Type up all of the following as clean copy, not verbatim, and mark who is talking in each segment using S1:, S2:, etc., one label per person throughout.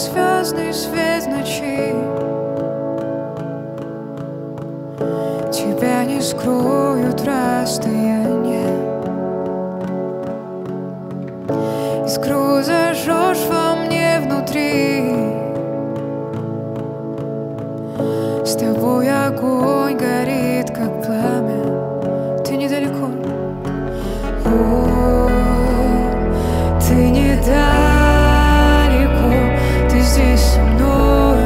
S1: звездный свет ночи. Тебя не скроют расстояние. Искру зажжешь во мне внутри. С тобой огонь горит, как пламя. Ты недалеко. О, ты недалеко. Ты здесь со мной.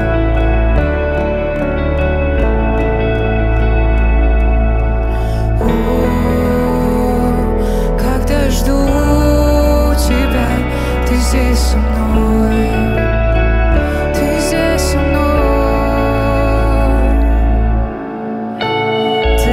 S1: О, когда жду тебя, ты здесь со мной. Ты здесь со мной.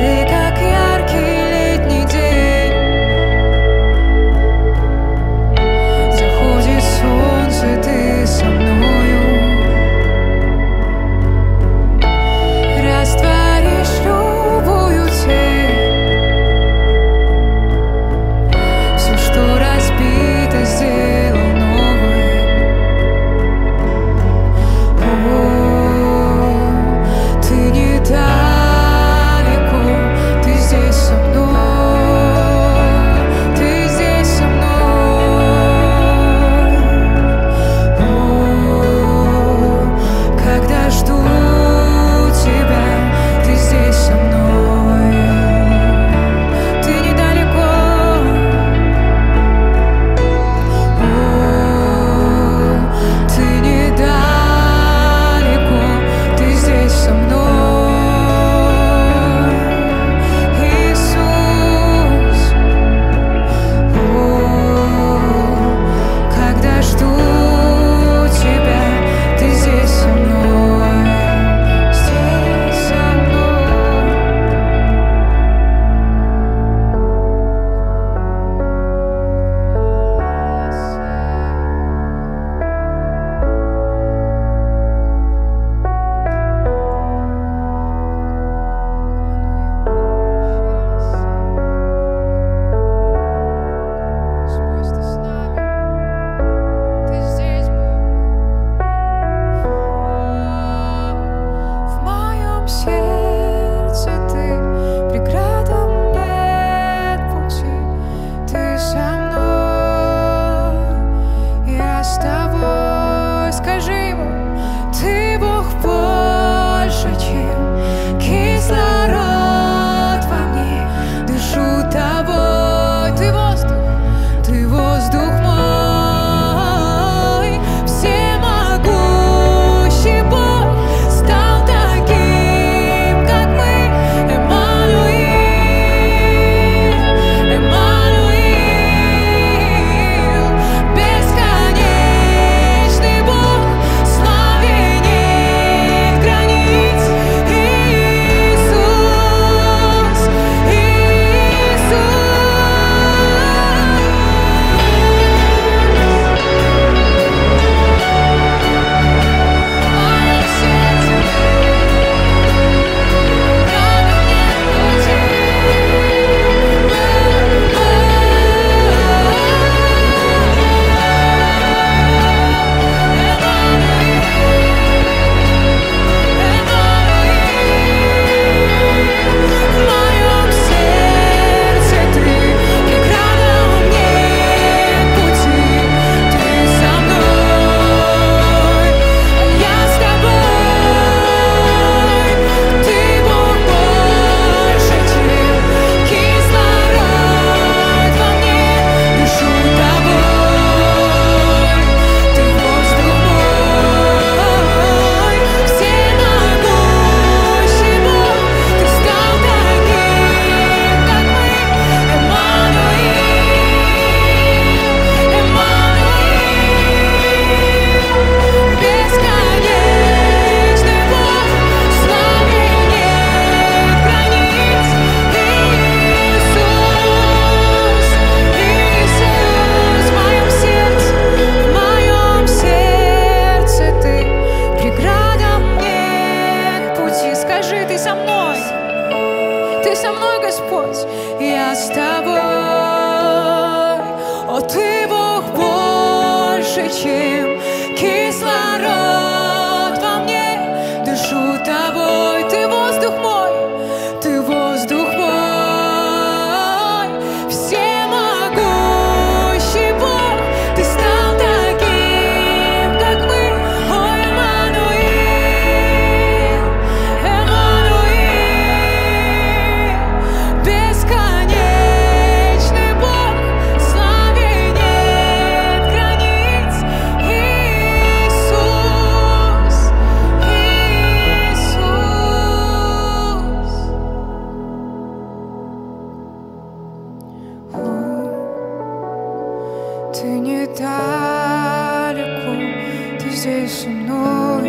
S1: Ты не далеко, ты здесь со мной.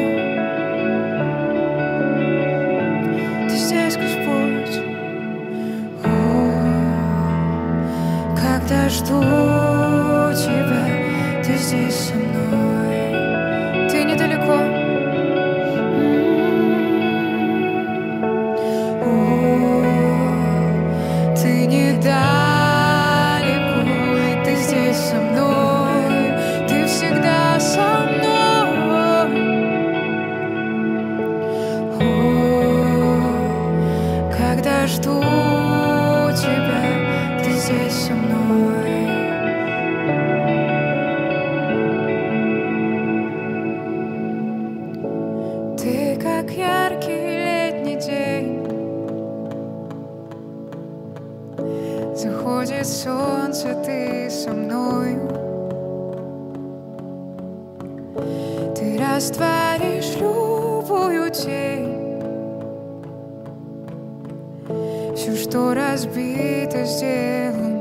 S1: Ты здесь, Господь. О, когда жду Тебя, Ты здесь со мной. Ты недалеко. О, Ты недалеко, Ты здесь со мной. Ты всегда со мной. О, когда жду Тебя, Ты здесь со мной. Ты как яркий летний день. Заходит солнце, Ты со мною. Ты растворишь любую тень. Все, что разбито, сделай